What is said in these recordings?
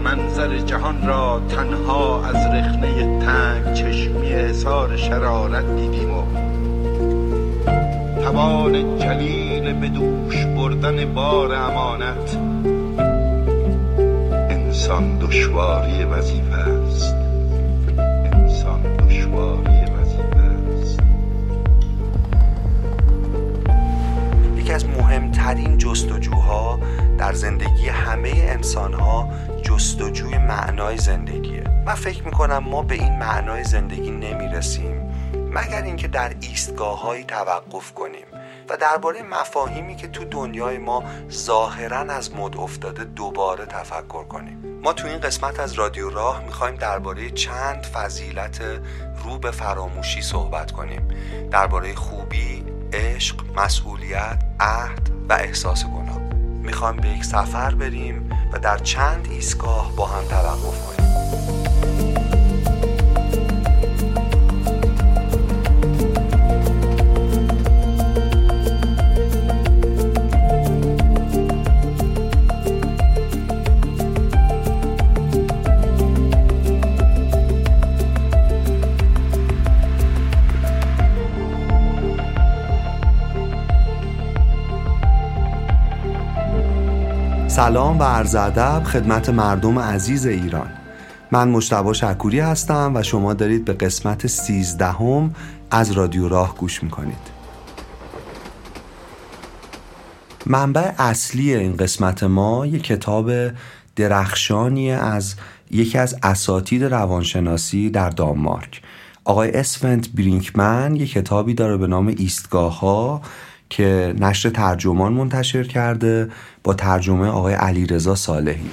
منظر جهان را تنها از رخنه تنگ چشمی حصار شرارت دیدیم و توان جلیل به دوش بردن بار امانت. انسان دشواری وظیفه است، انسان دشواری وظیفه است. یکی از مهمترین جستجوها در زندگی همه انسان‌ها جستجوی معنای زندگیه. من فکر میکنم ما به این معنای زندگی نمیرسیم مگر اینکه در ایستگاه‌هایی توقف کنیم و درباره مفاهیمی که تو دنیای ما ظاهراً از مد افتاده دوباره تفکر کنیم. ما تو این قسمت از رادیو راه میخوایم درباره چند فضیلت رو به فراموشی صحبت کنیم، درباره خوبی، عشق، مسئولیت، عهد و احساس گناه. میخوایم به یک سفر بریم و در چند ایستگاه با هم توقف کنیم. سلام و عرض ادب خدمت مردم عزیز ایران. من مجتبی شکوری هستم و شما دارید به قسمت 13 از رادیو راه گوش میکنید. منبع اصلی این قسمت ما یک کتاب درخشانی از یکی از اساتید روانشناسی در دانمارک، آقای اسفنت برینکمن، یک کتابی داره به نام ایستگاه‌ها که نشر ترجمان منتشر کرده با ترجمه آقای علیرضا صالحی.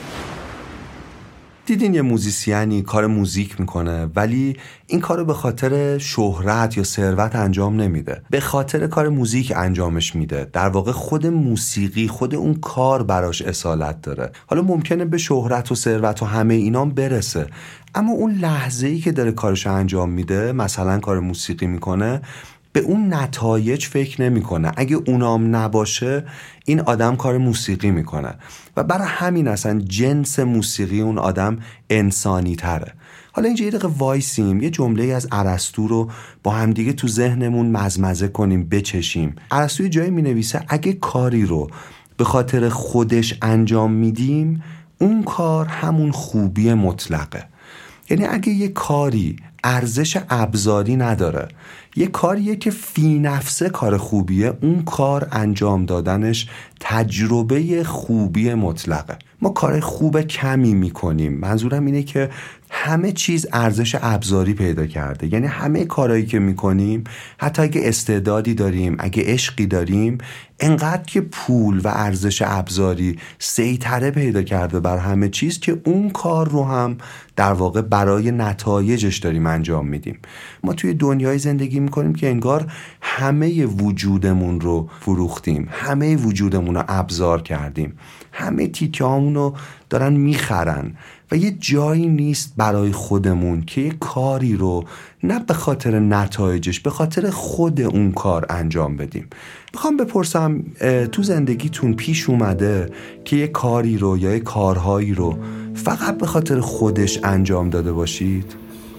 دیدین یه موزیسیانی کار موزیک میکنه ولی این کارو به خاطر شهرت یا ثروت انجام نمیده، به خاطر کار موزیک انجامش میده. در واقع خود موسیقی، خود اون کار براش اصالت داره. حالا ممکنه به شهرت و ثروت و همه اینام برسه، اما اون لحظه‌ای که داره کارشو انجام میده، مثلا کار موسیقی میکنه، به اون نتایج فکر نمیکنه. اگه اونام نباشه این آدم کار موسیقی میکنه و برای همین اصلا جنس موسیقی اون آدم انسانی تره. حالا اینجا یه دقیقه وایسیم یه جمله از ارسطو رو با همدیگه تو ذهنمون مزمزه کنیم، بچشیم. ارسطو جایی مینویسه اگه کاری رو به خاطر خودش انجام میدیم اون کار همون خوبی مطلقه. یعنی اگه یه کاری ارزش ابزاری نداره، یه کاریه که فی نفسه کار خوبیه، اون کار انجام دادنش تجربه خوبی مطلقه. ما کار خوب کمی میکنیم، منظورم اینه که همه چیز ارزش ابزاری پیدا کرده. یعنی همه کارهایی که میکنیم، حتی اگه استعدادی داریم، اگه عشقی داریم، انقدر که پول و ارزش ابزاری سیطره پیدا کرده بر همه چیز که اون کار رو هم در واقع برای نتایجش داریم انجام میدیم. ما توی دنیای زندگی میکنیم که انگار همه وجودمون رو فروختیم، همه وجودمون رو ابزار کردیم، همه تیکه هامون رو دارن میخرن و یه جایی نیست برای خودمون که یه کاری رو نه به خاطر نتایجش، به خاطر خود اون کار انجام بدیم. میخوام بپرسم تو زندگیتون پیش اومده که یه کاری رو یا یه کارهایی رو فقط به خاطر خودش انجام داده باشید؟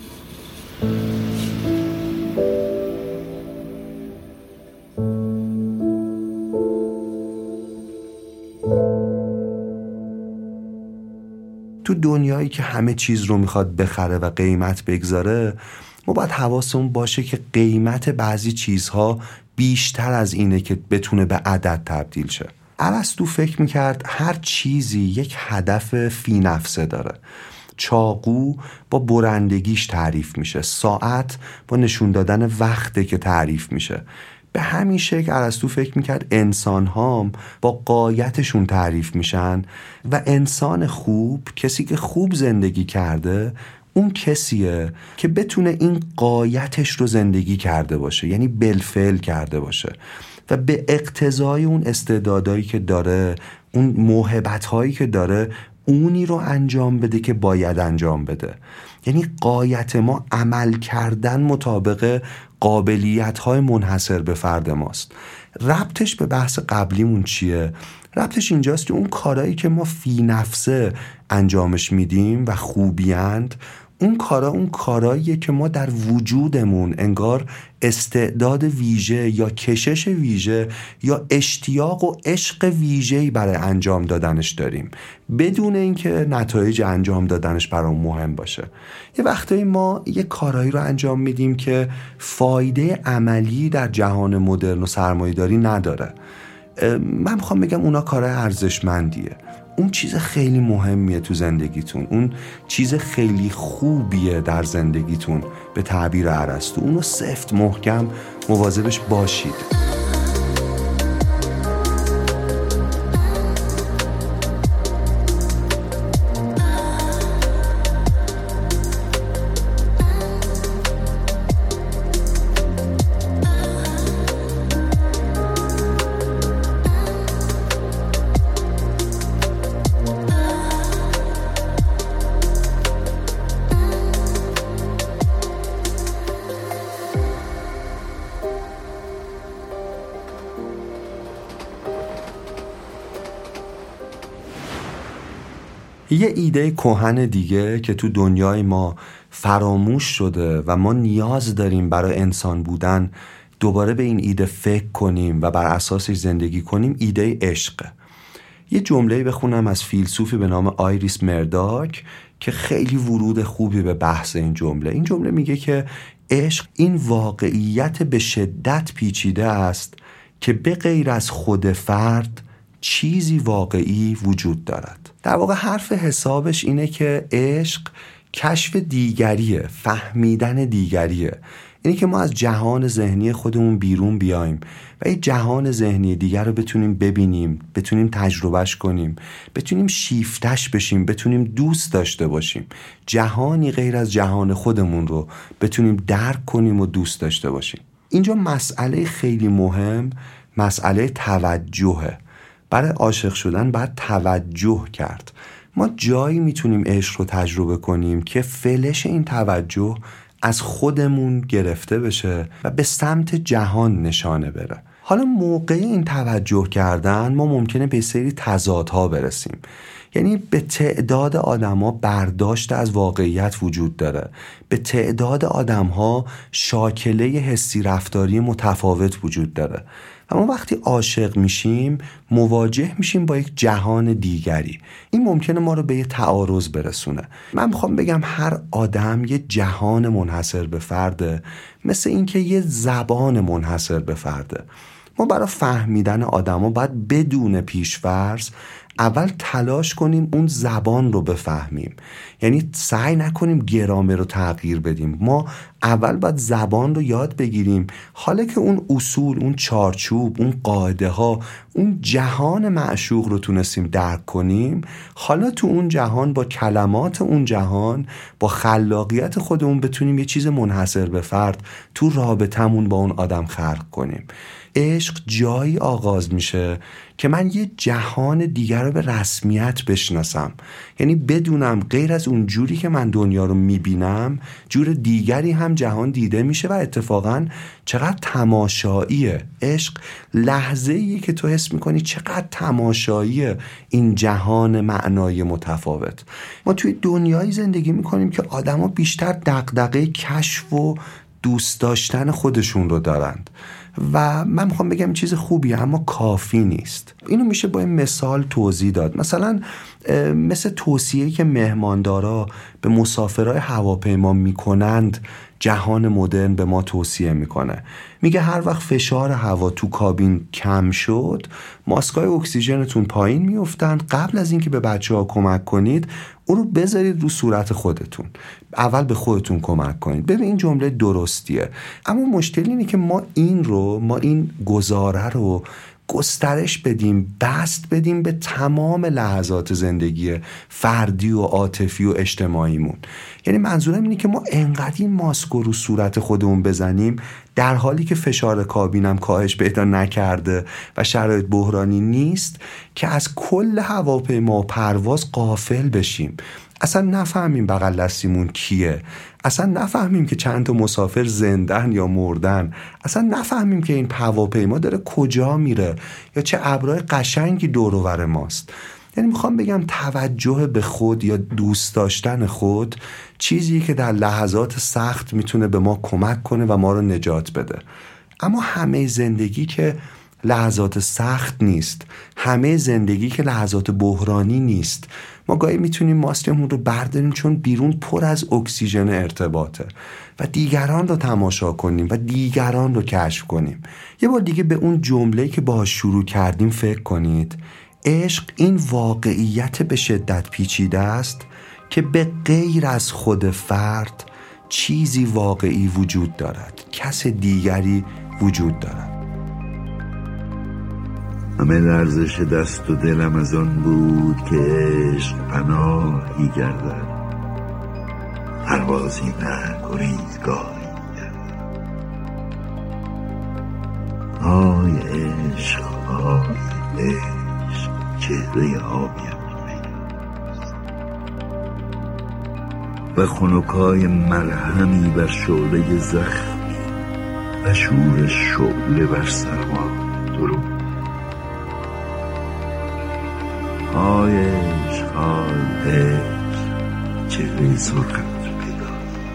تو دنیایی که همه چیز رو میخواد بخره و قیمت بگذاره، ما باید حواسمون باشه که قیمت بعضی چیزها بیشتر از اینه که بتونه به عدد تبدیل شه. ارسطو فکر میکرد هر چیزی یک هدف فی نفسه داره. چاقو با برندگیش تعریف میشه، ساعت با نشون دادن وقته که تعریف میشه. به همین شکل ارسطو فکر میکرد انسان ها با غایتشون تعریف میشن و انسان خوب، کسی که خوب زندگی کرده، اون کسیه که بتونه این غایتش رو زندگی کرده باشه، یعنی بالفعل کرده باشه و به اقتضای اون استعدادایی که داره، اون موهبت‌هایی که داره، اونی رو انجام بده که باید انجام بده. یعنی غایت ما عمل کردن مطابق قابلیت‌های منحصر به فرد ماست. ربطش به بحث قبلیمون چیه؟ ربطش اینجاست که اون کارهایی که ما فی نفسه انجامش میدیم و خوبیند، اون کاراییه که ما در وجودمون انگار استعداد ویژه یا کشش ویژه یا اشتیاق و عشق ویژه‌ای برای انجام دادنش داریم، بدون اینکه نتایج انجام دادنش برام مهم باشه. یه وقتایی ما یه کارایی رو انجام میدیم که فایده عملی در جهان مدرن و سرمایه‌داری نداره. من میخوام بگم اونا کارهای ارزشمندیه، اون چیز خیلی مهمیه تو زندگیتون، اون چیز خیلی خوبیه در زندگیتون، به تعبیر ارسطو اونو سفت محکم مواظبش باشید. یه ایده کهن دیگه که تو دنیای ما فراموش شده و ما نیاز داریم برای انسان بودن دوباره به این ایده فکر کنیم و بر اساسش زندگی کنیم، ایده عشقه. یه جمله بخونم از فیلسوفی به نام آیریس مرداک که خیلی ورود خوبی به بحث این جمله میگه که عشق این واقعیت به شدت پیچیده است که به غیر از خود فرد چیزی واقعی وجود دارد. در واقع حرف حسابش اینه که عشق کشف دیگریه، فهمیدن دیگریه. اینه که ما از جهان ذهنی خودمون بیرون بیایم و یه جهان ذهنی دیگر رو بتونیم ببینیم، بتونیم تجربهش کنیم، بتونیم شیفتش بشیم، بتونیم دوست داشته باشیم. جهانی غیر از جهان خودمون رو بتونیم درک کنیم و دوست داشته باشیم. اینجا مسئله خیلی مهم مسئله توجهه. برای عاشق شدن باید توجه کرد. ما جایی میتونیم عشق رو تجربه کنیم که فلش این توجه از خودمون گرفته بشه و به سمت جهان نشانه بره. حالا موقع این توجه کردن ما ممکنه به سری تضادها برسیم. یعنی به تعداد آدم‌ها برداشت از واقعیت وجود داره، به تعداد آدم‌ها شاکله حسی رفتاری متفاوت وجود داره. اما وقتی عاشق میشیم مواجه میشیم با یک جهان دیگری. این ممکنه ما رو به یه تعارض برسونه. من میخوام بگم هر آدم یه جهان منحصر به فرده، مثل اینکه یه زبان منحصر به فرده. ما برای فهمیدن آدما باید بدون پیش‌فرض اول تلاش کنیم اون زبان رو بفهمیم. یعنی سعی نکنیم گرامر رو تغییر بدیم. ما اول باید زبان رو یاد بگیریم، حالا که اون اصول، اون چارچوب، اون قاعده ها، اون جهان معشوق رو تونستیم درک کنیم، حالا تو اون جهان با کلمات اون جهان، با خلاقیت خودمون بتونیم یه چیز منحصر به فرد تو رابطمون با اون آدم خلق کنیم. عشق جایی آغاز میشه که من یه جهان دیگر رو به رسمیت بشناسم. یعنی بدونم غیر از اون جوری که من دنیا رو میبینم جور دیگری هم جهان دیده میشه و اتفاقا چقدر تماشاییه. عشق لحظه‌ایه که تو حس میکنی چقدر تماشاییه این جهان معنای متفاوت. ما توی دنیایی زندگی میکنیم که آدما بیشتر دغدغه کشف و دوست داشتن خودشون رو دارند و من میخوام بگم چیز خوبیه اما کافی نیست. اینو میشه با این مثال توضیح داد. مثلا مثل توصیه‌ای که مهماندارا به مسافرای هواپیما میکنند جهان مدرن به ما توصیه میکنه. میگه هر وقت فشار هوا تو کابین کم شد ماسکای اکسیژنتون پایین میافتن، قبل از اینکه به بچه‌ها کمک کنید اون رو بذارید رو صورت خودتون. اول به خودتون کمک کنید. ببین این جمله درستیه، اما مشکل اینه که ما این گزاره رو گسترش بدیم، بست بدیم به تمام لحظات زندگی فردی و عاطفی و اجتماعیمون. یعنی منظورم اینه که ما انقدر این ماسک رو صورت خودمون بزنیم در حالی که فشار کابینم کاهش پیدا نکرده و شرایط بحرانی نیست که از کل هواپیما و پرواز غافل بشیم، اصلا نفهمیم بغل دستیمون کیه، اصلا نفهمیم که چند تا مسافر زندن یا مردن، اصلا نفهمیم که این هواپیما داره کجا میره یا چه ابرهای قشنگی دور و بر ماست. یعنی میخوام بگم توجه به خود یا دوست داشتن خود چیزی که در لحظات سخت میتونه به ما کمک کنه و ما رو نجات بده. اما همه زندگی که لحظات سخت نیست، همه زندگی که لحظات بحرانی نیست. ما گاهی میتونیم ماسکمون رو برداریم چون بیرون پر از اکسیژن ارتباطه و دیگران رو تماشا کنیم و دیگران رو کشف کنیم. یه بار دیگه به اون جمله‌ای که باهاش شروع کردیم فکر کنید. عشق این واقعیت به شدت پیچیده است که به غیر از خود فرد چیزی واقعی وجود دارد، کس دیگری وجود دارد. همه لرزش دست و دلم از آن بود که عشق پناهی گردد، پروازی نه گریزگاهی گردد. آی عشق، آی عشق، چهره آبیم و خنکای مرهمی بر شعله زخمی و شور شعله بر سرما درود. آی عشق، آی عشق، چهره سرخت پیدا.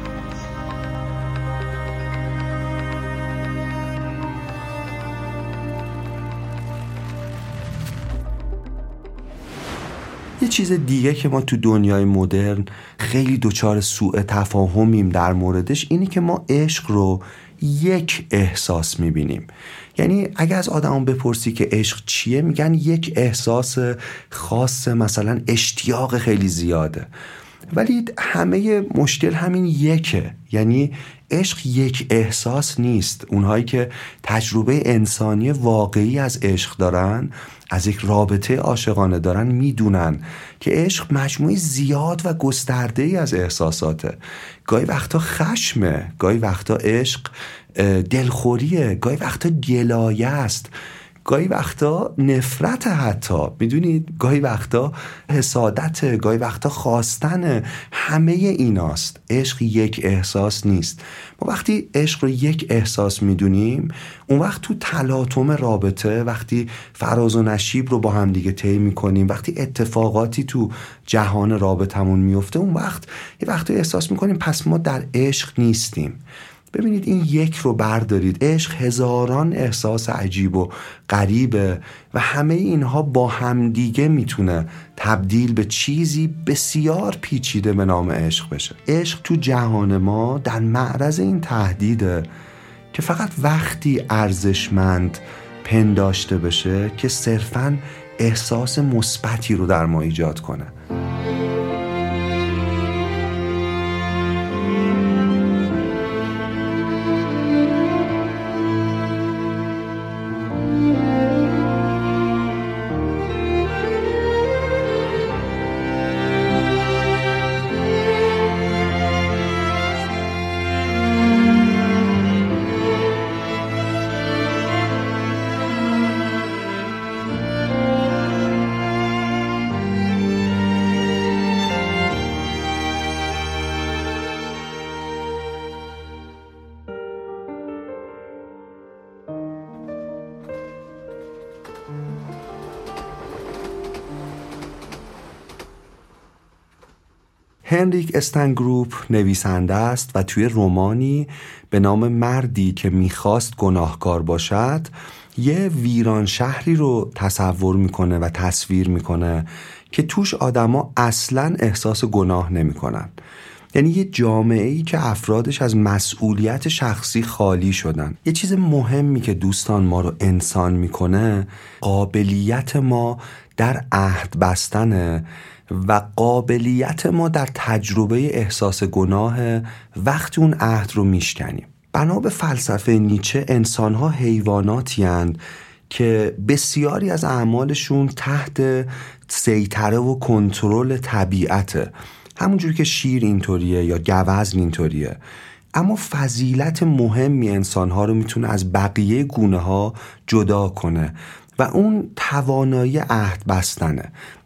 یه چیز دیگه که ما تو دنیای مدرن خیلی دچار سوء تفاهمیم در موردش اینی که ما عشق رو یک احساس میبینیم. یعنی اگه از آدم بپرسی که عشق چیه، میگن یک احساس خاص، مثلا اشتیاق خیلی زیاده. ولی همه مشکل همین یکه، یعنی عشق یک احساس نیست. اونهایی که تجربه انسانی واقعی از عشق دارن، از یک رابطه عاشقانه دارن، میدونن که عشق مجموعه زیاد و گسترده‌ای از احساساته. گاهی وقتا خشمه، گاهی وقتا عشق دلخوریه، گاهی وقتا گلایه است، گاهی وقتا نفرت، حتی میدونید گاهی وقتا حسادت، گاهی وقتا خواستن. همه ایناست. عشق یک احساس نیست. ما وقتی عشق رو یک احساس میدونیم، اون وقت تو تلاطم رابطه، وقتی فراز و نشیب رو با هم دیگه طی میکنیم، وقتی اتفاقاتی تو جهان رابطمون میفته، اون وقت یه وقتی احساس میکنیم پس ما در عشق نیستیم. ببینید این یک رو بردارید، عشق هزاران احساس عجیب و غریبه و همه اینها با همدیگه میتونه تبدیل به چیزی بسیار پیچیده به نام عشق بشه. عشق تو جهان ما در معرض این تهدیده که فقط وقتی ارزشمند پنداشته بشه که صرفاً احساس مثبتی رو در ما ایجاد کنه. هنریک استنگروپ نویسنده است و توی رمانی به نام مردی که میخواست گناهکار باشد یه ویران شهری رو تصور میکنه و تصویر میکنه که توش آدما اصلاً احساس گناه نمیکنن. یعنی یه جامعه‌ای که افرادش از مسئولیت شخصی خالی شدن. یه چیز مهمی که دوستان ما رو انسان میکنه قابلیت ما در عهد بستنه و قابلیت ما در تجربه احساس گناه وقتی اون عهد رو میشکنیم. بنا به فلسفه نیچه انسان‌ها حیواناتی هستند که بسیاری از اعمالشون تحت سیطره و کنترل طبیعته، همونجور که شیر اینطوریه یا گوزن اینطوریه. اما فضیلت مهمی انسان‌ها رو میتونه از بقیه گونه‌ها جدا کنه و اون توانایی عهد بستنه.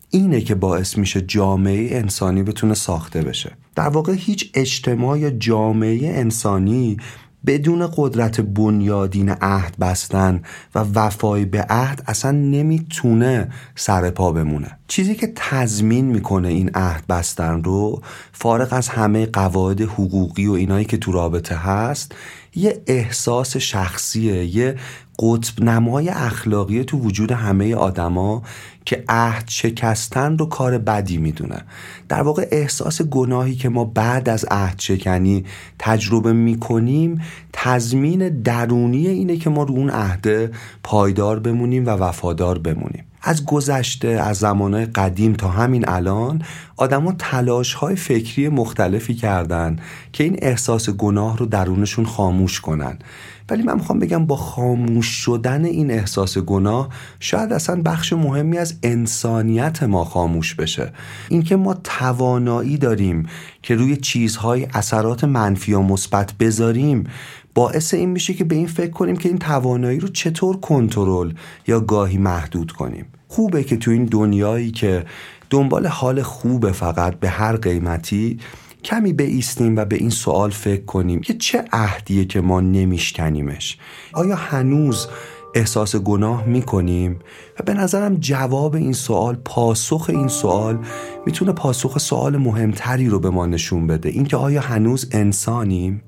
اینه که باعث میشه جامعه انسانی بتونه ساخته بشه. در واقع هیچ اجتماع یا جامعه انسانی بدون قدرت بنیادین عهد بستن و وفای به عهد اصلا نمیتونه سر پا بمونه. چیزی که تضمین میکنه این عهد بستن رو، فارغ از همه قواعد حقوقی و اینایی که تو رابطه هست، یه احساس شخصیه، یه قطب نمای اخلاقی تو وجود همه آدما که عهد شکستن رو کار بدی میدونه. در واقع احساس گناهی که ما بعد از عهد شکنی تجربه میکنیم تضمین درونی اینه که ما رو اون عهد پایدار بمونیم و وفادار بمونیم. از گذشته، از زمانهای قدیم تا همین الان، آدما تلاش‌های فکری مختلفی کردن که این احساس گناه رو درونشون خاموش کنن. ولی من میخوام بگم با خاموش شدن این احساس گناه شاید اصلا بخش مهمی از انسانیت ما خاموش بشه. اینکه ما توانایی داریم که روی چیزهای اثرات منفی و مثبت بذاریم باعث این میشه که به این فکر کنیم که این توانایی رو چطور کنترل یا گاهی محدود کنیم. خوبه که تو این دنیایی که دنبال حال خوبه فقط به هر قیمتی کمی بایستیم و به این سوال فکر کنیم که چه عهدیه که ما نمیشکنیمش. آیا هنوز احساس گناه میکنیم؟ و به نظرم جواب این سوال، پاسخ این سوال میتونه پاسخ سوال مهمتری رو به ما نشون بده، اینکه آیا هنوز انسانیم؟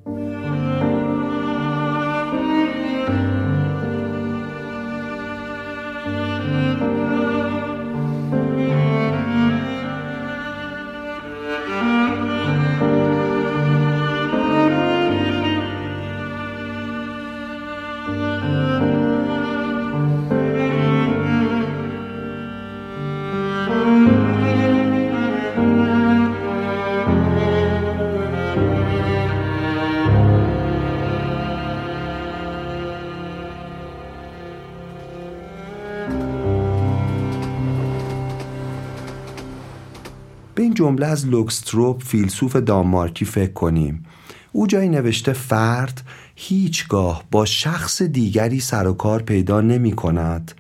به این جمله از لوکستروپ، فیلسوف دانمارکی، فکر کنیم. او جایی نوشته فرد هیچگاه با شخص دیگری سر و کار پیدا نمی کند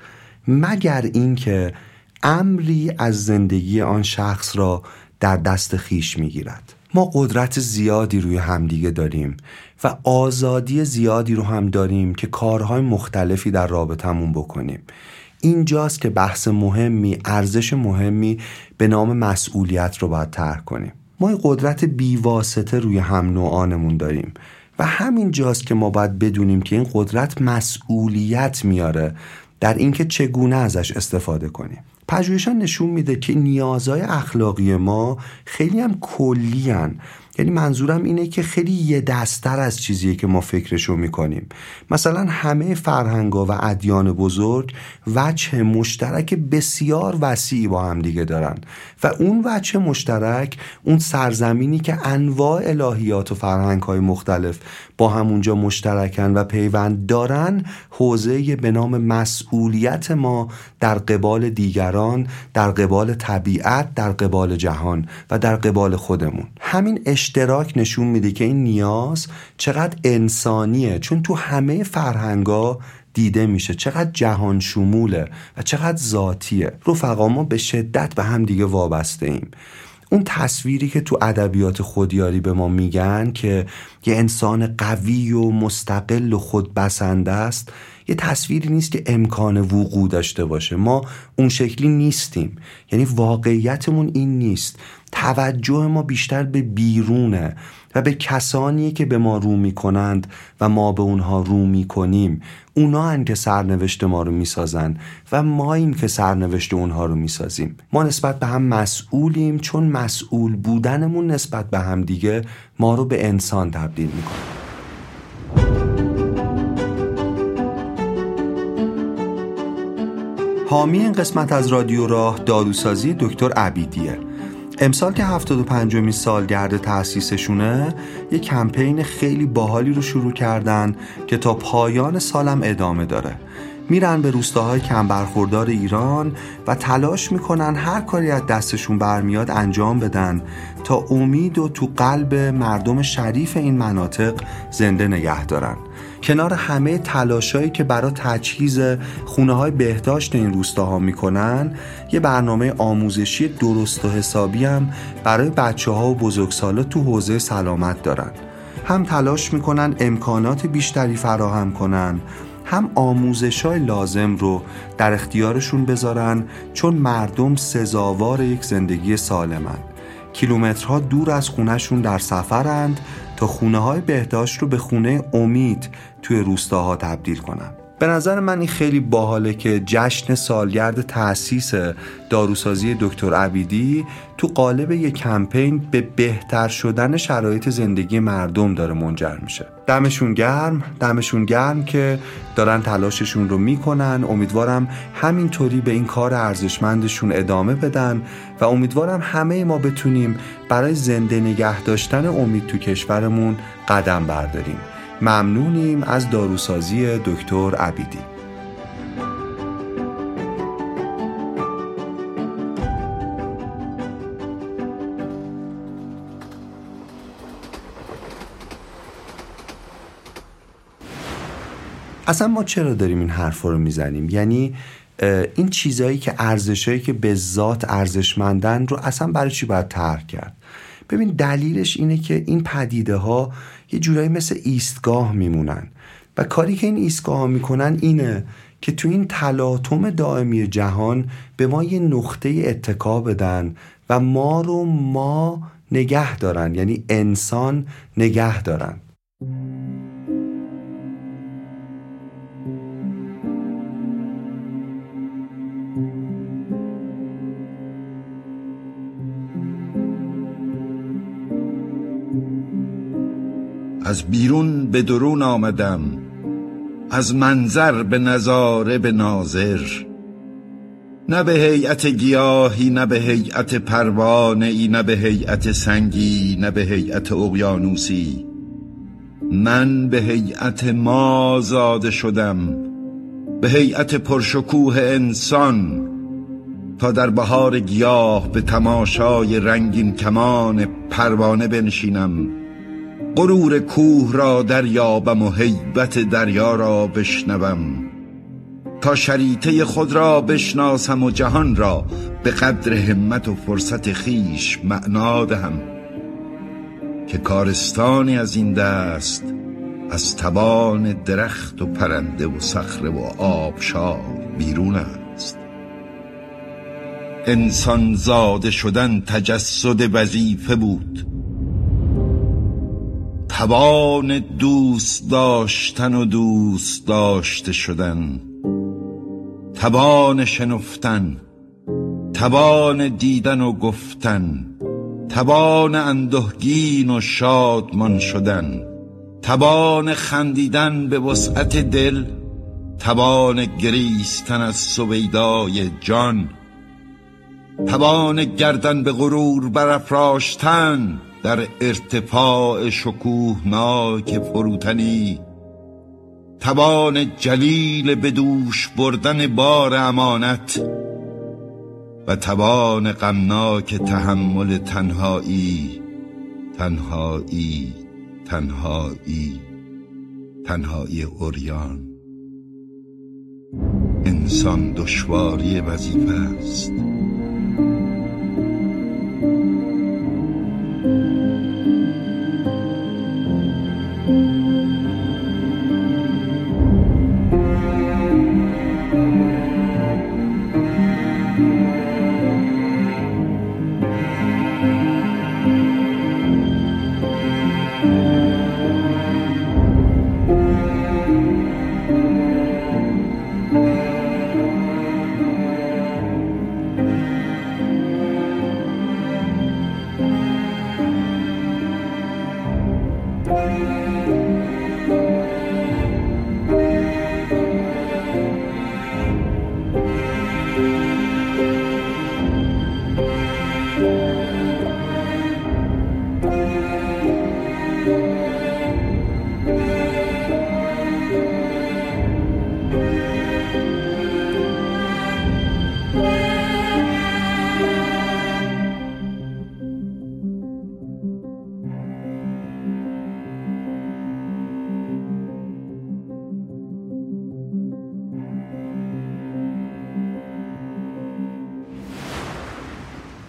مگر اینکه امری از زندگی آن شخص را در دست خیش می گیرد. ما قدرت زیادی روی همدیگه داریم و آزادی زیادی رو هم داریم که کارهای مختلفی در رابطمون بکنیم. اینجاست که بحث مهمی، ارزش مهمی به نام مسئولیت رو باید طرح کنیم. ما قدرت بیواسطه روی هم نوعانمون داریم و همین جاست که ما باید بدونیم که این قدرت مسئولیت میاره در اینکه چگونه ازش استفاده کنیم. پژوهش‌ها نشون میده که نیازهای اخلاقی ما خیلی هم کلی هن. یعنی منظورم اینه که خیلی یه دست‌تر از چیزیه که ما فکرشو میکنیم. مثلا همه فرهنگ‌ها و ادیان بزرگ وجه مشترک بسیار وسیعی با هم دیگه دارن و اون وجه مشترک، اون سرزمینی که انواع الهیات و فرهنگ‌های مختلف با همونجا مشترکن و پیوند دارن، حوزه به نام مسئولیت ما در قبال دیگران، در قبال طبیعت، در قبال جهان و در قبال خودمون. همین اشتراک نشون میده که این نیاز چقدر انسانیه، چون تو همه فرهنگا دیده میشه، چقدر جهان شموله و چقدر ذاتیه. رفقا، ما به شدت به هم دیگه وابسته ایم. اون تصویری که تو ادبیات خودیاری به ما میگن که یه انسان قوی و مستقل و خودبسنده است، یه تصویری نیست که امکان وقوع داشته باشه. ما اون شکلی نیستیم، یعنی واقعیتمون این نیست. توجه ما بیشتر به بیرونه و به کسانی که به ما رو میکنند و ما به اونها رو میکنیم. اونا هن که سرنوشت ما رو میسازن و ماییم که سرنوشت اونها رو میسازیم. ما نسبت به هم مسئولیم، چون مسئول بودنمون نسبت به هم دیگه ما رو به انسان تبدیل میکنه. حامی این قسمت از رادیو راه داروسازی دکتر عبیدیه. امسال که 75مین سالگرد تأسیسشونه، یه کمپین خیلی باحالی رو شروع کردن که تا پایان سالم ادامه داره. میرن به روستاهای کم برخوردار ایران و تلاش میکنن هر کاری از دستشون برمیاد انجام بدن تا امید و تو قلب مردم شریف این مناطق زنده نگه دارن. کنار همه تلاشایی که برای تجهیز خونه‌های بهداشت این روستاها میکنن، یه برنامه آموزشی درست و حسابی هم برای بچه‌ها و بزرگسالا تو حوزه سلامت دارن. هم تلاش میکنن امکانات بیشتری فراهم کنن، هم آموزش‌های لازم رو در اختیارشون بذارن، چون مردم سزاوار یک زندگی سالمن. کیلومترها دور از خونه‌شون در سفرند تا خونه‌های بهداشت رو به خونه امید توی روستاها تبدیل کنن. به نظر من این خیلی باحاله که جشن سالگرد تأسیس داروسازی دکتر عبیدی تو قالب یک کمپین به بهتر شدن شرایط زندگی مردم داره منجر میشه. دمشون گرم که دارن تلاششون رو میکنن. امیدوارم همینطوری به این کار ارزشمندشون ادامه بدن و امیدوارم همه ما بتونیم برای زنده نگه داشتن امید تو کشورمون قدم برداریم. ممنونیم از داروسازی دکتر عبیدی. اصلا ما چرا داریم این حرف رو میزنیم؟ یعنی این چیزایی که ارزشایی که به ذات ارزشمندن رو اصلا برای چی باید ترک کرد؟ ببین دلیلش اینه که این پدیده ها یه جورایی مثل ایستگاه میمونن و کاری که این ایستگاه ها میکنن اینه که تو این تلاطم دائمی جهان به ما یه نقطه اتکا بدن و ما رو نگه دارن، یعنی انسان نگه دارن. از بیرون به درون آمدم، از منظر به نظاره به ناظر، نه به هیئت گیاهی نه به هیئت پروانه‌ای، نه به هیئت سنگی نه به هیئت اقیانوسی. من به هیئت ما زاده شدم، به هیئت پرشکوه انسان، تا در بهار گیاه به تماشای رنگین کمان پروانه بنشینم، غرور کوه را دریابم و هیبت دریا را بشنوم، تا شریطه خود را بشناسم و جهان را به قدر همت و فرصت خیش معنا دهم، که کارستانی از این دست از توان درخت و پرنده و صخره و آبشار بیرون است. انسان زاده شدن تجسد وظیفه بود، توان دوست داشتن و دوست داشته شدن، توان شنفتن، توان دیدن و گفتن، توان اندوهگین و شادمان شدن، توان خندیدن به وسعت دل، توان گریستن از سویدای جان، توان گردن به غرور برافراشتن در ارتفاع شکوهناک فروتنی، توان جلیل به دوش بردن بار امانت و توان غمناک تحمل تنهایی، تنهایی، تنهایی، تنهایی عریان. انسان دشواری وظیفه است.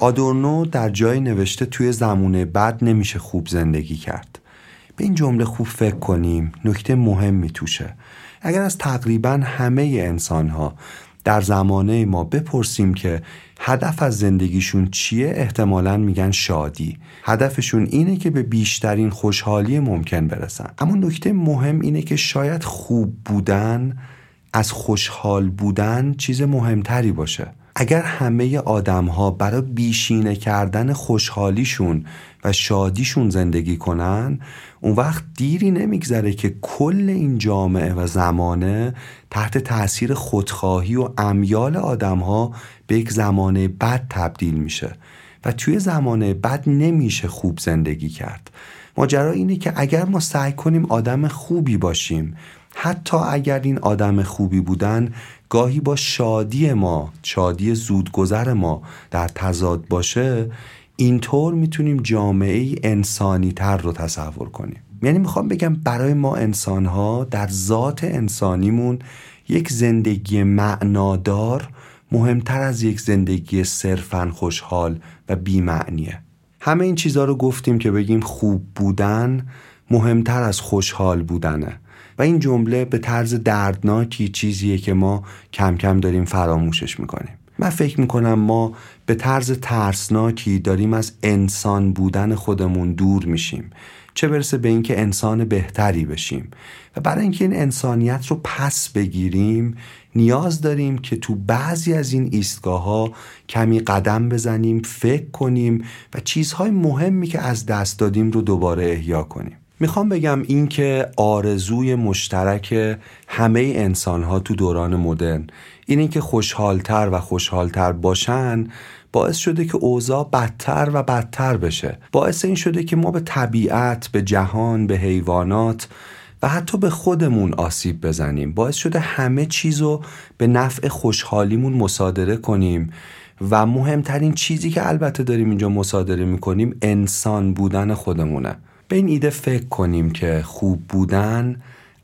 آدورنو در جای نوشته توی زمانه بد نمیشه خوب زندگی کرد. به این جمله خوب فکر کنیم، نکته مهمی توشه. اگر از تقریبا همه انسان‌ها در زمانه ما بپرسیم که هدف از زندگیشون چیه، احتمالاً میگن شادی. هدفشون اینه که به بیشترین خوشحالی ممکن برسن. اما نکته مهم اینه که شاید خوب بودن از خوشحال بودن چیز مهمتری باشه. اگر همه آدم‌ها برای بیشینه کردن خوشحالیشون و شادیشون زندگی کنن، اون وقت دیری نمیگذره که کل این جامعه و زمانه تحت تأثیر خودخواهی و امیال آدم‌ها به یک زمانه بد تبدیل میشه و توی زمانه بد نمیشه خوب زندگی کرد. ماجرا اینه که اگر ما سعی کنیم آدم خوبی باشیم، حتی اگر این آدم خوبی بودن گاهی با شادی ما، شادی زودگذر ما در تضاد باشه، اینطور میتونیم جامعه انسانی تر رو تصور کنیم. یعنی میخوام بگم برای ما انسان‌ها در ذات انسانیمون یک زندگی معنادار مهمتر از یک زندگی صرفاً خوشحال و بی‌معنیه. همه این چیزها رو گفتیم که بگیم خوب بودن مهمتر از خوشحال بودنه و این جمله به طرز دردناکی چیزیه که ما کم کم داریم فراموشش میکنیم. من فکر میکنم ما به طرز ترسناکی داریم از انسان بودن خودمون دور میشیم، چه برسه به اینکه انسان بهتری بشیم. و برای اینکه این انسانیت رو پس بگیریم نیاز داریم که تو بعضی از این ایستگاه‌ها کمی قدم بزنیم، فکر کنیم و چیزهای مهمی که از دست دادیم رو دوباره احیا کنیم. میخوام بگم این که آرزوی مشترک همه انسان‌ها تو دوران مدرن اینه که خوشحالتر و خوشحالتر باشن، باعث شده که اوضاع بدتر و بدتر بشه. باعث این شده که ما به طبیعت، به جهان، به حیوانات و حتی به خودمون آسیب بزنیم. باعث شده همه چیزو به نفع خوشحالیمون مصادره کنیم و مهمترین چیزی که البته داریم اینجا مصادره میکنیم انسان بودن خودمونه. به این ایده فکر کنیم که خوب بودن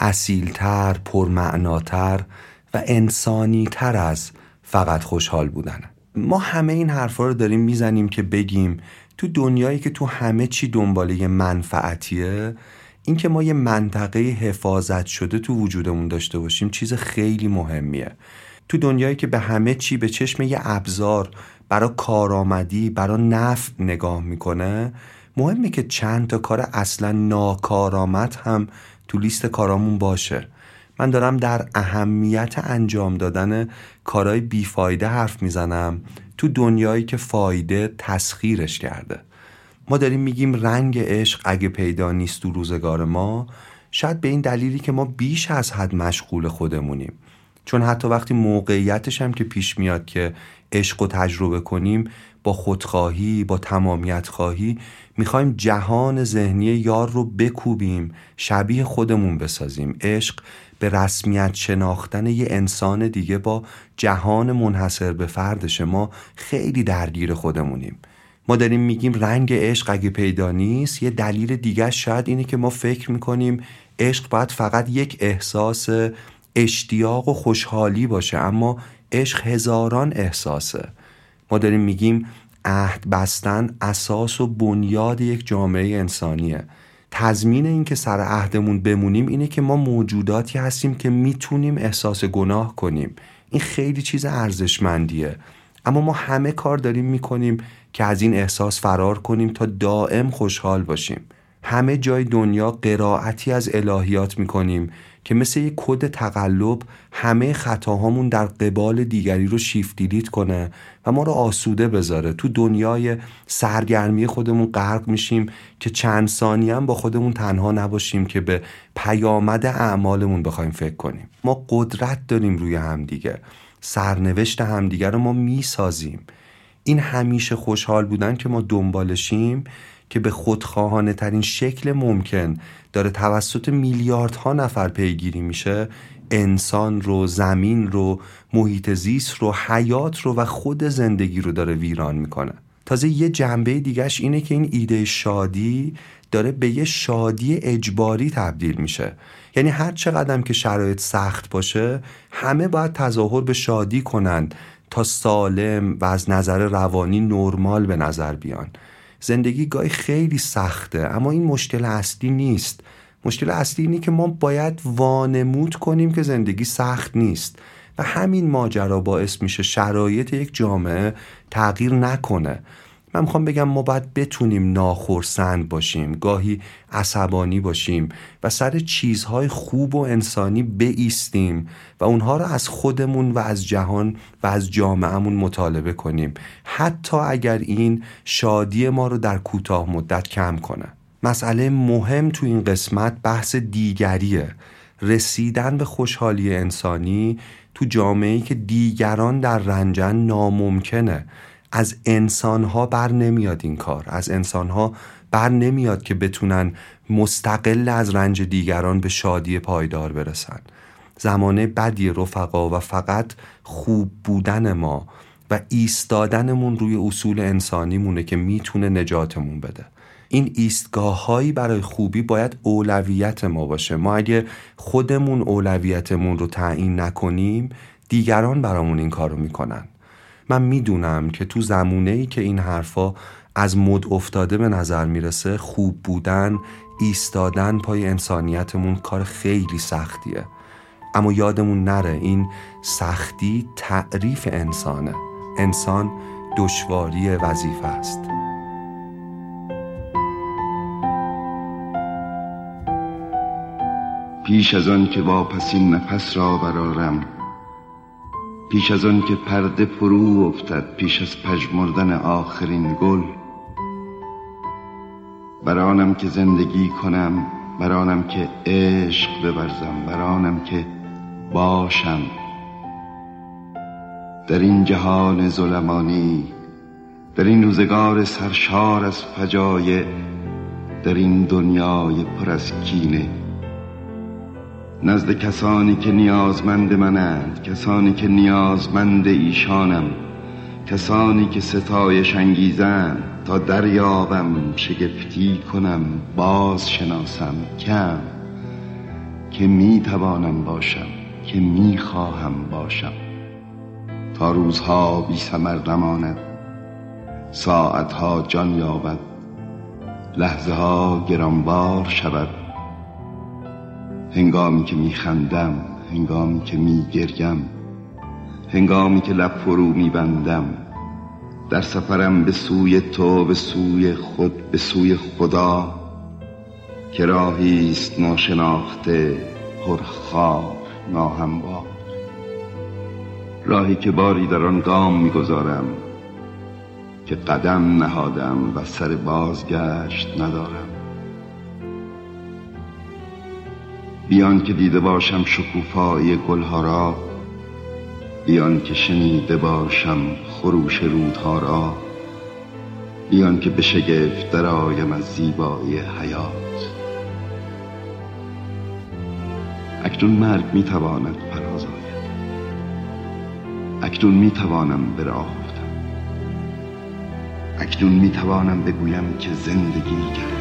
اصیلتر، پرمعناتر و انسانیتر از فقط خوشحال بودنه. ما همه این حرفا رو داریم میزنیم که بگیم تو دنیایی که تو همه چی دنباله منفعتیه، این که ما یه منطقه حفاظت شده تو وجودمون داشته باشیم چیز خیلی مهمیه. تو دنیایی که به همه چی به چشم یه ابزار برای کارآمدی، برای نفع نگاه میکنه، مهمه که چند تا کار اصلا ناکارآمد هم تو لیست کارامون باشه. من دارم در اهمیت انجام دادن کارهای بیفایده حرف میزنم تو دنیایی که فایده تسخیرش کرده. ما داریم میگیم رنگ عشق اگه پیدا نیست تو روزگار ما، شاید به این دلیلی که ما بیش از حد مشغول خودمونیم. چون حتی وقتی موقعیتش هم که پیش میاد که عشق رو تجربه کنیم، با خودخواهی، با تمامیت خواهی میخوایم جهان ذهنی یار رو بکوبیم، شبیه خودمون بسازیم. عشق به رسمیت شناختن یه انسان دیگه با جهان منحصر به فردشه. ما خیلی درگیر خودمونیم. ما داریم میگیم رنگ عشق اگه پیدا نیست، یه دلیل دیگه شاید اینه که ما فکر میکنیم عشق باید فقط یک احساس اشتیاق و خوشحالی باشه، اما عشق هزاران احساسه. ما داریم میگیم عهد بستن اساس و بنیاد یک جامعه انسانیه. تضمین این که سر عهدمون بمونیم اینه که ما موجوداتی هستیم که میتونیم احساس گناه کنیم. این خیلی چیز ارزشمندیه، اما ما همه کار داریم میکنیم که از این احساس فرار کنیم تا دائم خوشحال باشیم. همه جای دنیا قرائتی از الهیات میکنیم که مثل یک کد تقلب همه خطاهامون در قبال دیگری رو شیفت دیلیت کنه و ما رو آسوده بذاره. تو دنیای سرگرمی خودمون غرق میشیم که چند ثانیه هم با خودمون تنها نباشیم که به پیامد اعمالمون بخوایم فکر کنیم. ما قدرت داریم روی همدیگه، سرنوشت همدیگه رو ما میسازیم. این همیشه خوشحال بودن که ما دنبالشیم که به خودخواهانه ترین شکل ممکن داره توسط میلیاردها نفر پیگیری میشه، انسان رو، زمین رو، محیط زیست رو، حیات رو و خود زندگی رو داره ویران میکنه. تازه یه جنبه دیگهش اینه که این ایده شادی داره به یه شادی اجباری تبدیل میشه. یعنی هر چقدر که شرایط سخت باشه همه باید تظاهر به شادی کنند تا سالم و از نظر روانی نرمال به نظر بیان. زندگی گاهی خیلی سخته، اما این مشکل اصلی نیست. مشکل اصلی اینه که ما باید وانمود کنیم که زندگی سخت نیست و همین ماجرا باعث میشه شرایط یک جامعه تغییر نکنه. من میخوام بگم ما باید بتونیم ناخرسند باشیم، گاهی عصبانی باشیم و سر چیزهای خوب و انسانی بایستیم و اونها رو از خودمون و از جهان و از جامعهمون مطالبه کنیم، حتی اگر این شادی ما رو در کوتاه مدت کم کنه. مسئله مهم تو این قسمت بحث دیگریه. رسیدن به خوشحالی انسانی تو جامعه‌ای که دیگران در رنجن ناممکنه. از انسان‌ها بر نمیاد این کار. از انسان‌ها بر نمیاد که بتونن مستقل از رنج دیگران به شادی پایدار برسن. زمانه بدی رفقا و فقط خوب بودن ما و ایستادنمون روی اصول انسانیمونه که میتونه نجاتمون بده. این ایستگاه‌هایی برای خوبی باید اولویت ما باشه. ما اگه خودمون اولویتمون رو تعیین نکنیم، دیگران برامون این کارو میکنن. من میدونم که تو زمونه‌ای که این حرفا از مد افتاده به نظر میرسه، خوب بودن، ایستادن پای انسانیتمون کار خیلی سختیه. اما یادمون نره این سختی تعریف انسانه. انسان دشواری وظیفه است. پیش از آن که واپسین نفس را برارم، پیش از آن که پرده فرو افتد، پیش از پژمردن آخرین گل، برانم که زندگی کنم، برانم که عشق بورزم، برانم که باشم در این جهان ظلمانی، در این روزگار سرشار از فجایع، در این دنیای پر از کینه. نزد کسانی که نیازمند منند، کسانی که نیازمند ایشانم، کسانی که ستایش انگیزند، تا دریابم، شگفتی کنم، باز شناسم کم که می توانم باشم، که می خواهم باشم، تا روزها بی ثمر نماند، ساعتها جان یابد، لحظه ها گرانبار شود. هنگامی که می خندم، هنگامی که می گریم، هنگامی که لب فرو می بندم، در سفرم به سوی تو، به سوی خود، به سوی خدا، که راهی است ناشناخته، پرخار، ناهموار، راهی که باری در آن گام می گذارم، که قدم نهادم و سر بازگشت ندارم. بیان که دیده باشم شکوفایی گلها را، بیان که شنیده باشم خروش رودها را، بیان که به شگفت درآیم از زیبایی حیات. اکنون مرگ میتواند فراز آید، اکنون میتوانم به راه افتم، اکنون میتوانم بگویم که زندگی کردم.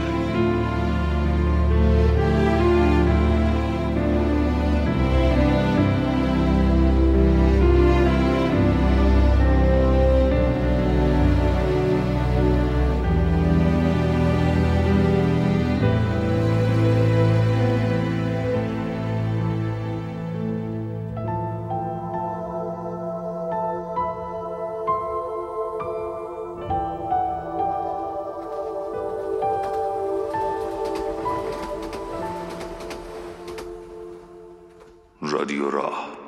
رادیو راه.